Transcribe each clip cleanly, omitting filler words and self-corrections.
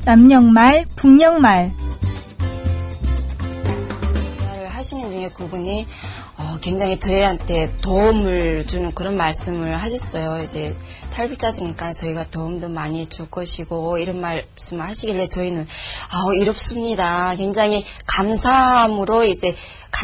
남녘말, 북녘말. 하시는 중에 그분이 굉장히 저희한테 도움을 주는 그런 말씀을 하셨어요. 이제 탈북자들이니까 저희가 도움도 많이 줄 것이고 이런 말씀을 하시길래 저희는 이롭습니다. 굉장히 감사함으로 이제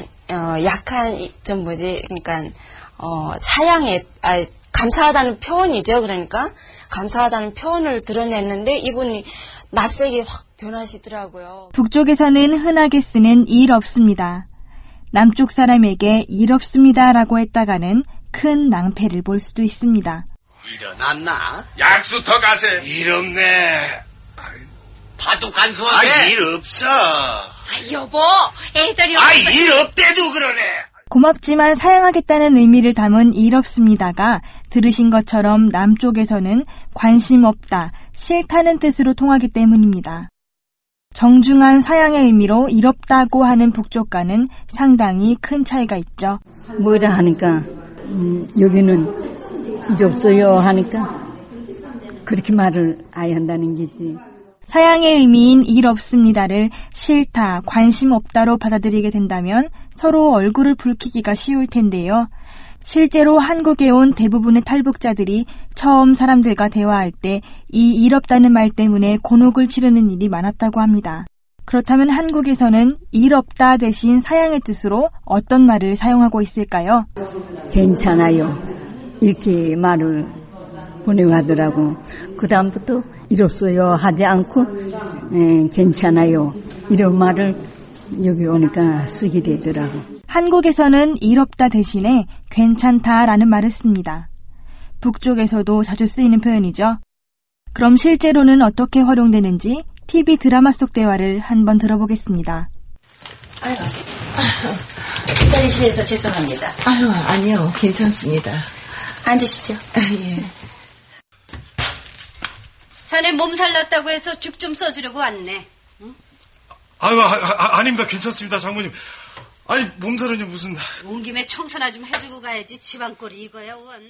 약한 그러니까 사양에 감사하다는 표현이죠. 그러니까 감사하다는 표현을 드러냈는데 이분이 낯세게 확 변하시더라고요. 북쪽에서는 흔하게 쓰는 일 없습니다. 남쪽 사람에게 일 없습니다라고 했다가는 큰 낭패를 볼 수도 있습니다. 일어났나? 약수터 가세. 일 없네. 파도 간수하세. 일 없어. 여보, 애들이 일 없대도 그러네. 고맙지만 사양하겠다는 의미를 담은 일 없습니다가 들으신 것처럼 남쪽에서는 관심 없다, 싫다는 뜻으로 통하기 때문입니다. 정중한 사양의 의미로 일 없다고 하는 북쪽과는 상당히 큰 차이가 있죠. 뭐라 하니까 여기는 일 없어요 하니까 그렇게 말을 아예 한다는 거지. 사양의 의미인 일 없습니다를 싫다, 관심 없다로 받아들이게 된다면 서로 얼굴을 붉히기가 쉬울 텐데요. 실제로 한국에 온 대부분의 탈북자들이 처음 사람들과 대화할 때 이 일 없다는 말 때문에 곤혹을 치르는 일이 많았다고 합니다. 그렇다면 한국에서는 일 없다 대신 사양의 뜻으로 어떤 말을 사용하고 있을까요? 괜찮아요. 이렇게 말을 보내고 하더라고. 그 다음부터 일 없어요 하지 않고 괜찮아요. 이런 말을 여기 오니까 쓰게 되더라고. 한국에서는 일 없다 대신에 괜찮다라는 말을 씁니다. 북쪽에서도 자주 쓰이는 표현이죠. 그럼 실제로는 어떻게 활용되는지 TV 드라마 속 대화를 한번 들어보겠습니다. 기다리시면서 죄송합니다. 아니요. 괜찮습니다. 앉으시죠. 예. 자네 몸살 났다고 해서 죽 좀 써주려고 왔네. 응? 아닙니다. 괜찮습니다, 장모님. 몸살은요, 무슨. 온 김에 청소나 좀 해주고 가야지. 집안꼴이 이거야, 원.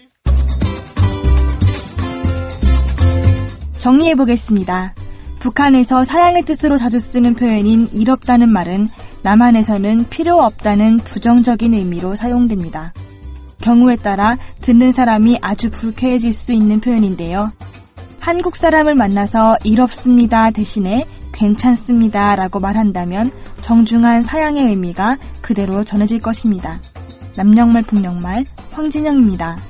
정리해보겠습니다. 북한에서 사양의 뜻으로 자주 쓰는 표현인 일 없다는 말은 남한에서는 필요 없다는 부정적인 의미로 사용됩니다. 경우에 따라 듣는 사람이 아주 불쾌해질 수 있는 표현인데요. 한국 사람을 만나서 일 없습니다 대신에 괜찮습니다 라고 말한다면 정중한 사양의 의미가 그대로 전해질 것입니다. 남녘말 북녘말 황진영입니다.